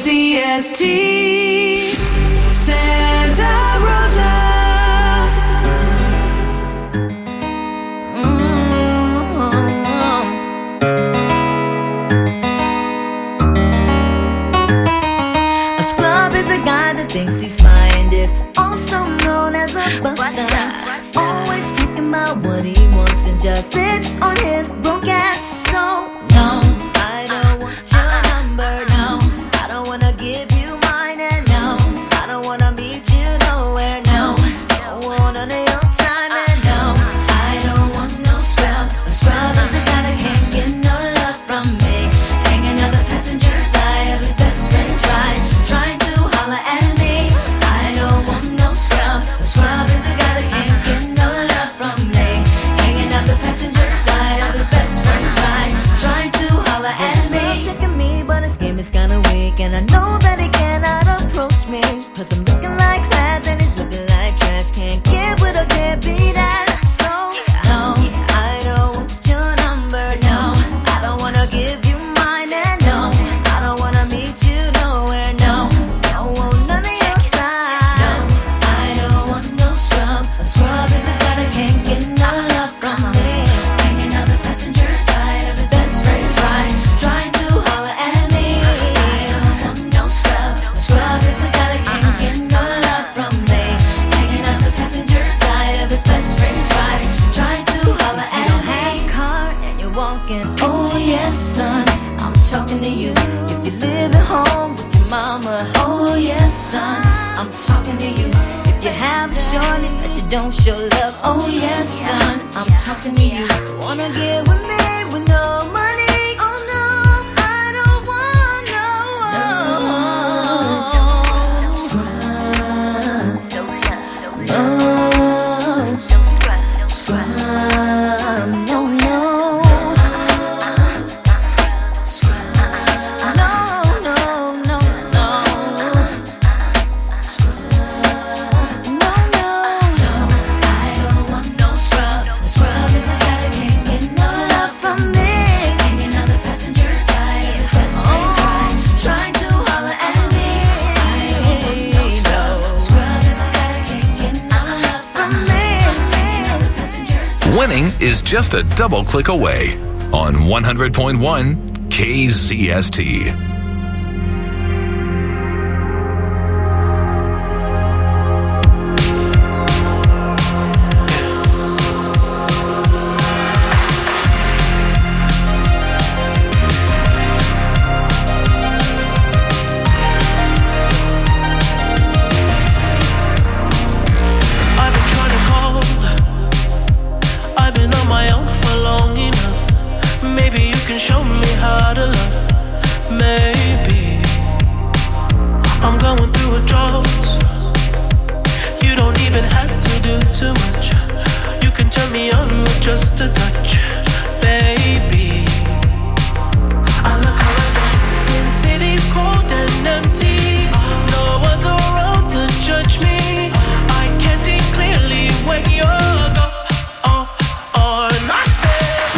KZST Santa Rosa. A scrub is a guy that thinks he's fine, is also known as a buster. Always talking about what he wants and just sits on his broke ass. So no, I don't want your number. No, I don't wanna give you mine. And no, I don't wanna meet you nowhere. No, don't want none of your time. And no, I don't want no scrub. A scrub is a guy that can't get no love from me, hanging out the passenger side of his best friend's ride, trying to holler at me. I don't want no scrub. A scrub is a guy that can't get no love from me, hanging out the passenger side of his best friend's ride, trying to holler at me. He's checking me, but his game is kinda weak, and I know that he cannot approach me, 'cause I'm looking like class and he's looking like trash. Can't get with a deadbeat ass. So no, I don't want your number. No, I don't wanna give you mine. And no, I don't wanna meet you nowhere. No, don't want none of your time. No, I don't want no scrub. A scrub is a guy that can't get no love from me, hanging out the passenger side of his best friend's ride, trying to holler at me. I don't want no scrub. A scrub is a guy that can't get no love from me, hanging out the passenger side of his best friend's ride, trying to holler at me. Have a car and you're walking. Oh yes, son, I'm talking to you. If you live at home with your mama. Oh yes, son, I'm talking to you. If you have a shorty that you don't show love. Oh yes, son, I'm talking to you. Wanna get with me with no money? Oh no, I don't want no scrub. No scrub. No, no. No, no, no, no. No, no. I don't want no scrub. A scrub is a guy that can't get no love from me, hanging on the passenger side of his best friend's ride, trying to holler at me. I don't want no scrub. A scrub is a guy that can't get no love from me, hanging on the passenger side. Winning is just a double click away on 100.1 KZST. I've been trying to call. I've been on my own for long enough. Maybe you can show me how to love. Maybe I'm going through a drought. You don't even have to do too much. You can turn me on with just a touch, baby. I look around, since city's cold and empty, no one's around to judge me. I can see clearly when you're gone. And I said,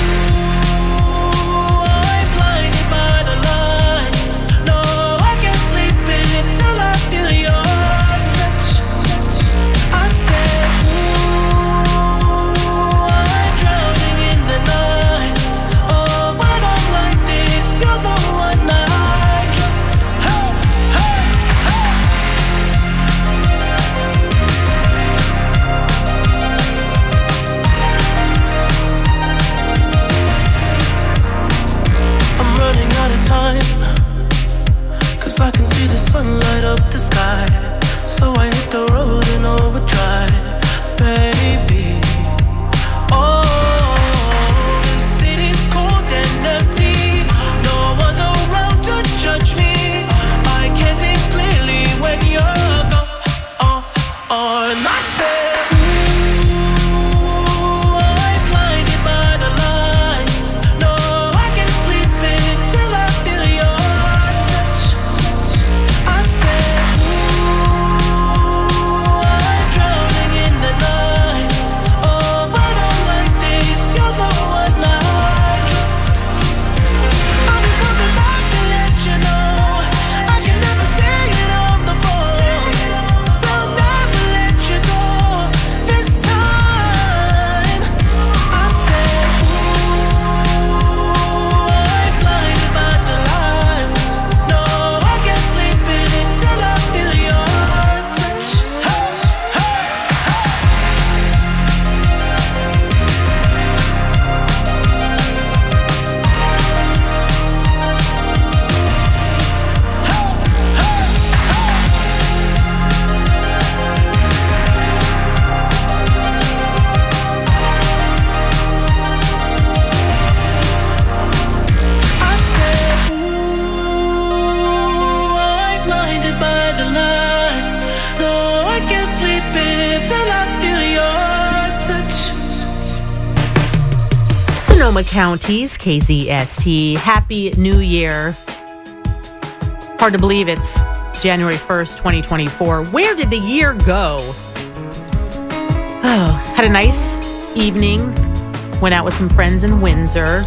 ooh, I'm blinded by the lights. No, I can't sleep until I feel your touch. I said, ooh, I'm drowning in the night. Oh, when I'm like this, you're the one I trust. Hey, hey, hey. I'm running out of time, 'cause I can see the sun light up the sky. So I hit the road in overdrive, baby. Oh, the city's cold and empty. No one's around to judge me. I can see clearly when you're gone. And I said, ooh, I'm blinded by the lights. No, I can't sleep until I feel your touch. I said, ooh, I'm drowning in the night. Oh, when I'm like this, you're the one I trust. I'm just coming back to let you know I Sonoma County's KZST. Happy New Year. Hard to believe it's January 1st, 2024. Where did the year go? Oh, had a nice evening. Went out with some friends in Windsor.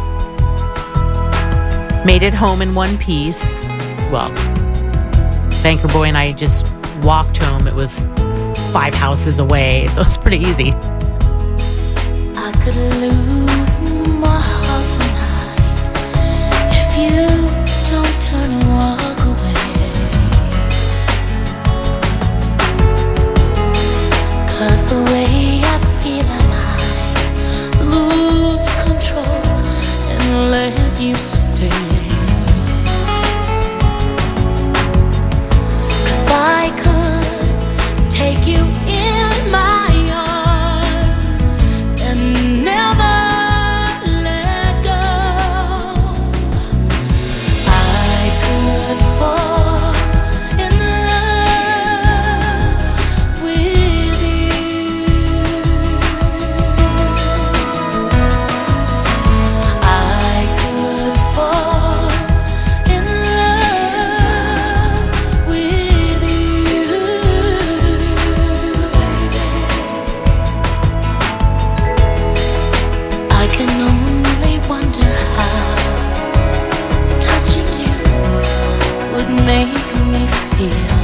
Made it home in one piece. Well, Banker Boy and I just walked home. It was 5 houses away, so it was pretty easy. I could lose my heart tonight if you don't turn and walk away. 'Cause the way I feel I might lose control and let you stay. 'Cause I could take you in my arms and never let go. I could fall in love with you. I could fall in love with you. I can only wonder how touching you would make me feel.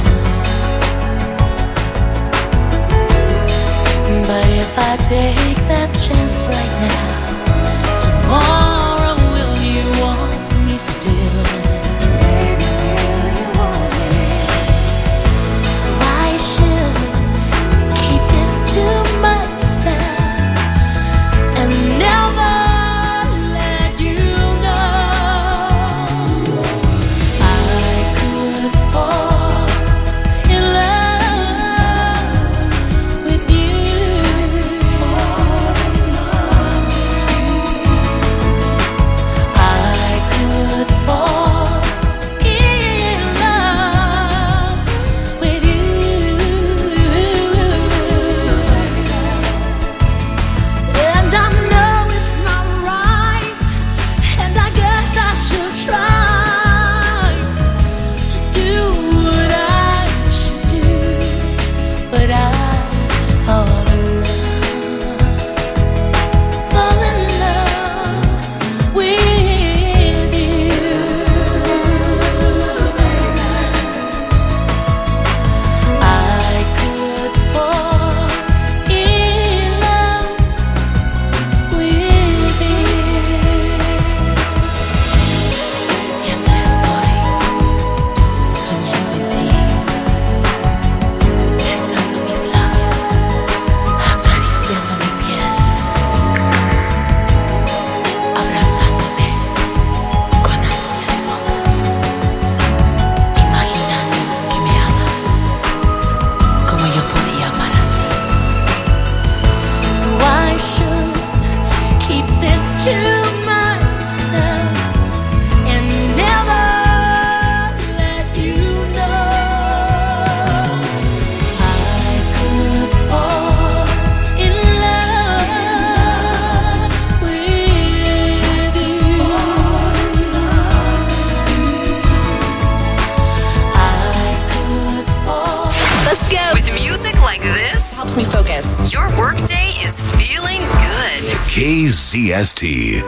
But if I take that chance right now, tomorrow will you want me still? Maybe you want me. So I should keep this to myself and never let you know. I could fall in love with you. I could fall in love with you. And I know it's not right, and I guess I should try to do what I should do, but I could fall in love with you. I could fall in love with you. Siempre estoy soñando en ti, besando mis labios, acariciando mi piel, abrazándome con ansias locas, imaginando que me amas como yo podía amar a ti. So I should keep this to myself and never let you know. I could fall in love with you. I could fall. Let's go. With music like this, helps me focus. Your workday is feeling good. KZST.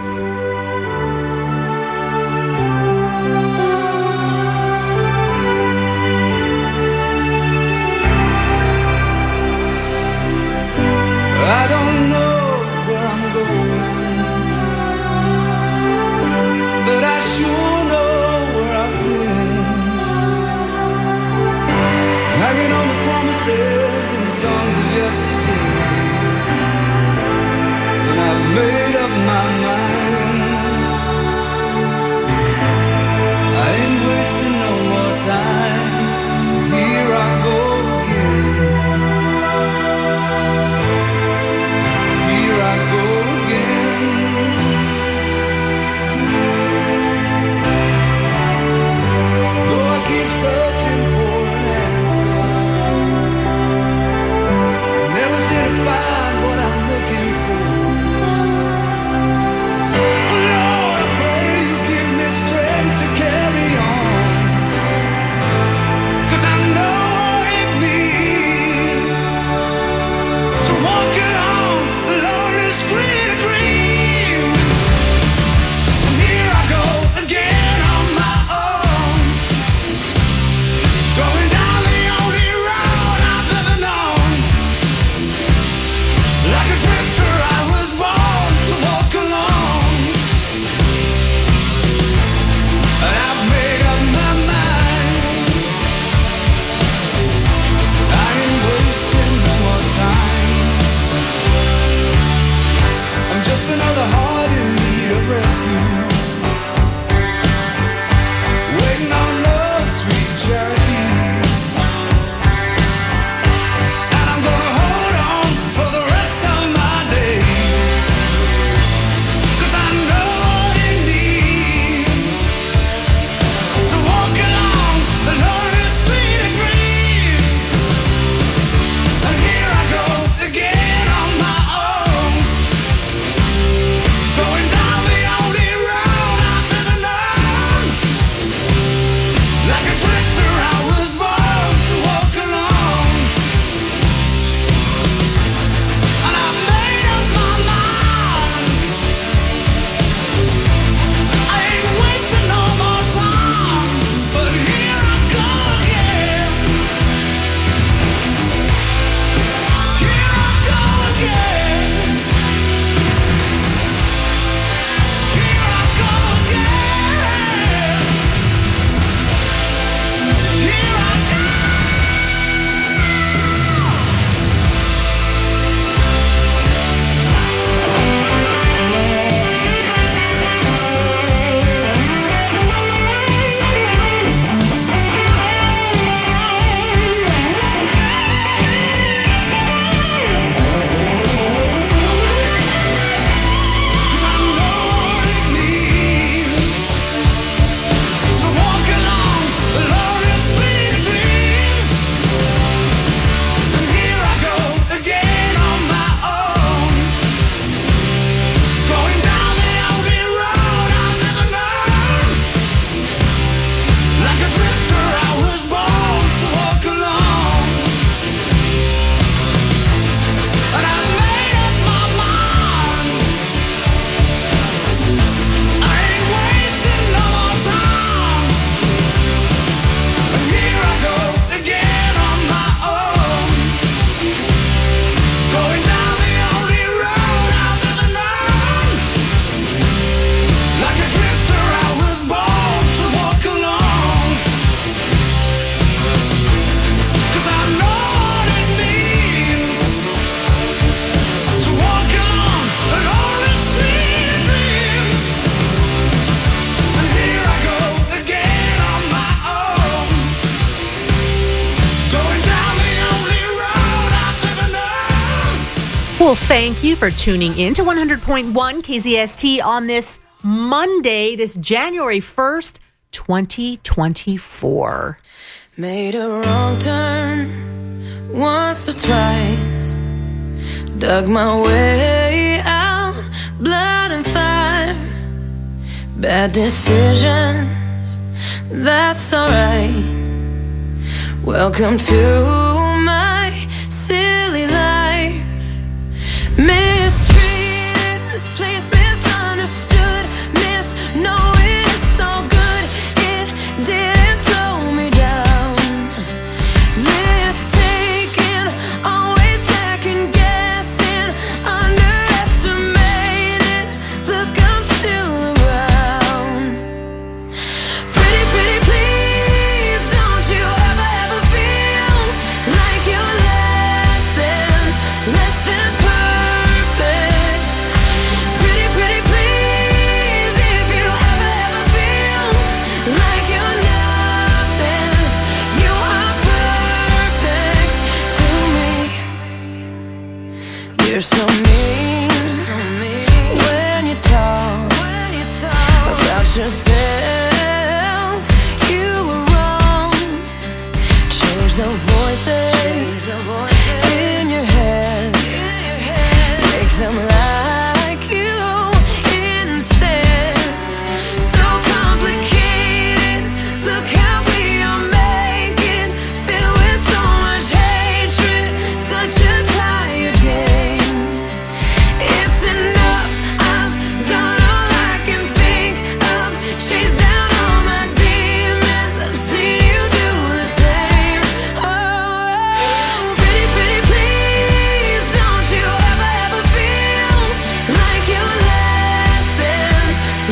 I don't know where I'm going, but I sure know where I've been. Hanging on the promises and songs of yesterday, and I've made up my mind. I ain't wasting no more time. Here I go again. Here I go again. Though I keep searching for an answer, I never seem to Well, thank you for tuning in to 100.1 KZST on this Monday, this January 1st, 2024. Made a wrong turn once or twice. Dug my way out, blood and fire. Bad decisions, that's alright. Welcome to my silly life. Mistreated, misplaced, misunderstood, knowing it's so good, it didn't slow me down. Mistaken, always second guessing, underestimated, look, I'm still around. Pretty, pretty, please, don't you ever feel like you're less than perfect. Pretty, pretty, please, if you ever feel like you're nothing, you are perfect to me. You're so mean when you talk about yourself. You were wrong. Change the voices in your head. Make them like you instead. So complicated. Look how we are making. Filled with so much hatred. Such a tired game. It's enough. I've done all I can think of. Chased down all my demons. I've seen you do the same. Oh, pretty, pretty, please, don't you ever feel like you're less than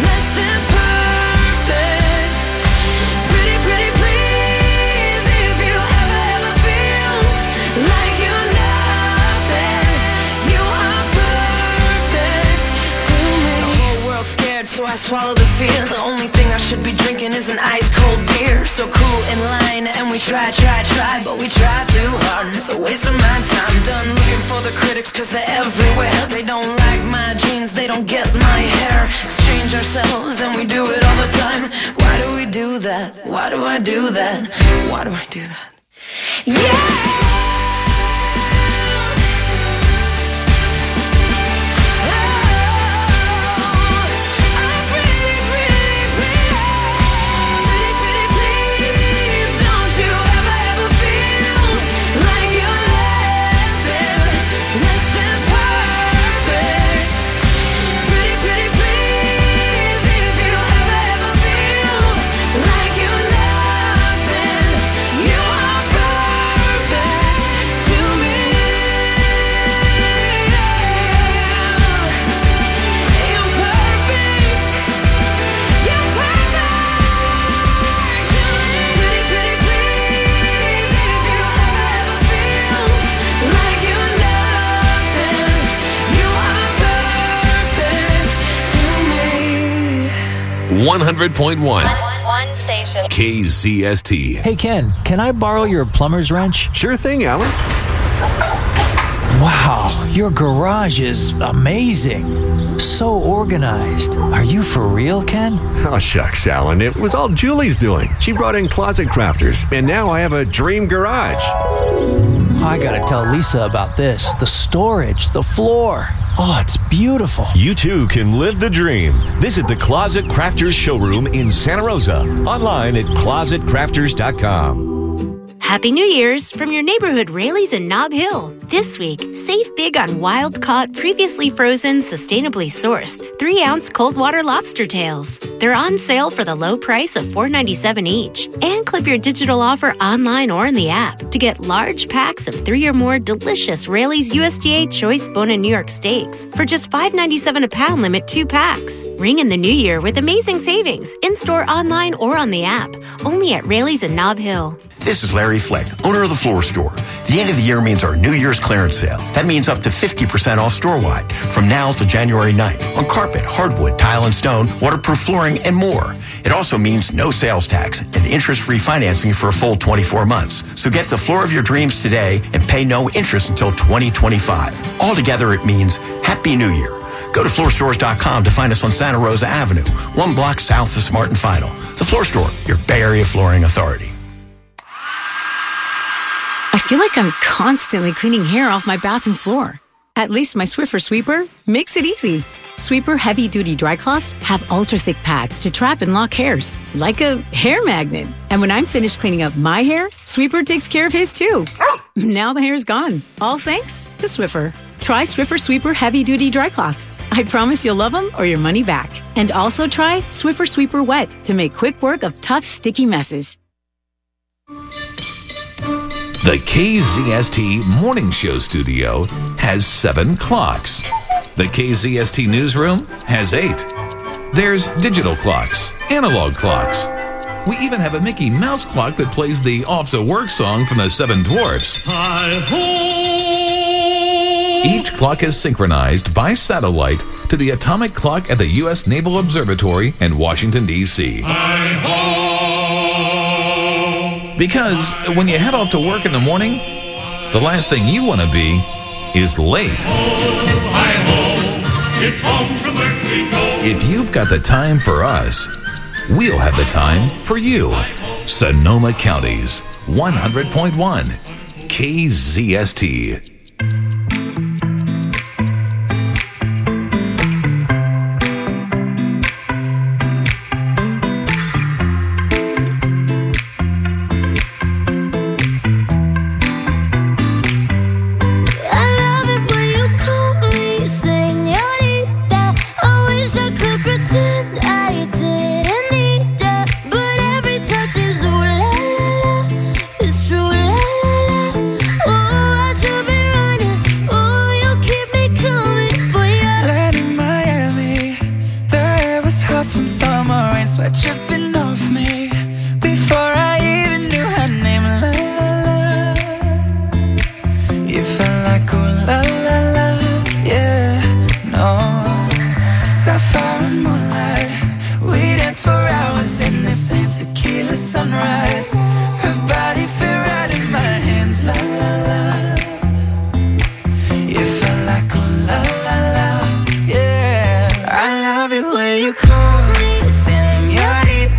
perfect. Pretty, pretty, please, if you ever feel like you're nothing, you are perfect to me. The whole world's scared, so I swallow the fear. The only thing I should be drinking is an ice cold beer. So cool in line, and we try, but we try too hard, and it's a waste of my time. Done looking for the critics, cause they're everywhere. They don't like my jeans, they don't get my hair. Exchange ourselves, and we do it all the time. Why do we do that? Why do I do that? Why do I do that? Yeah! .1 station. KZST. Hey, Ken, can I borrow your plumber's wrench? Sure thing, Alan. Wow, your garage is amazing. So organized. Are you for real, Ken? Oh, shucks, Alan. It was all Julie's doing. She brought in Closet Crafters, and now I have a dream garage. I gotta tell Lisa about this. The storage, the floor. Oh, it's beautiful. You too can live the dream. Visit the Closet Crafters showroom in Santa Rosa. Online at closetcrafters.com. Happy New Year's from your neighborhood Raley's in Nob Hill. This week, save big on wild-caught, previously frozen, sustainably sourced 3-ounce cold water lobster tails. They're on sale for the low price of $4.97 each. And clip your digital offer online or in the app to get large packs of 3 or more delicious Raley's USDA Choice Bone-in New York steaks for just $5.97 a pound, limit 2 packs. Ring in the new year with amazing savings in-store, online, or on the app. Only at Raley's in Nob Hill. This is Larry Fleck, owner of the Floor Store. The end of the year means our New Year's clearance sale. That means up to 50% off store-wide from now till January 9th on carpet, hardwood, tile and stone, waterproof flooring, and more. It also means no sales tax and interest-free financing for a full 24 months. So get the floor of your dreams today and pay no interest until 2025. Altogether, it means Happy New Year. Go to floorstores.com to find us on Santa Rosa Avenue, 1 block south of Smart and Final. The Floor Store, your Bay Area flooring authority. I feel like I'm constantly cleaning hair off my bathroom floor. At least my Swiffer Sweeper makes it easy. Sweeper heavy-duty dry cloths have ultra-thick pads to trap and lock hairs, like a hair magnet. And when I'm finished cleaning up my hair, Sweeper takes care of his too. Now the hair's gone, all thanks to Swiffer. Try Swiffer Sweeper heavy-duty dry cloths. I promise you'll love them or your money back. And also try Swiffer Sweeper Wet to make quick work of tough, sticky messes. The KZST Morning Show studio has 7 clocks. The KZST newsroom has 8. There's digital clocks, analog clocks. We even have a Mickey Mouse clock that plays the Off to Work song from the Seven Dwarfs. Each clock is synchronized by satellite to the atomic clock at the U.S. Naval Observatory in Washington, D.C. Because when you head off to work in the morning, the last thing you want to be is late. If you've got the time for us, we'll have the time for you. Sonoma County's 100.1 KZST. You call me señorita.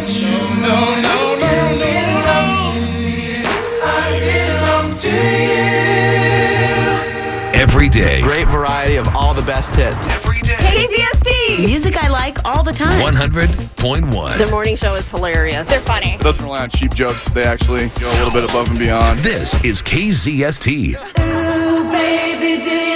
want you. No, no, no, no, I belong to you. Every day. Great variety of all the best hits. Every day. KZST. Music I like all the time. 100.1. The morning show is hilarious. They're funny. It doesn't rely on cheap jokes. They actually go a little bit above and beyond. This is KZST. Ooh, baby, do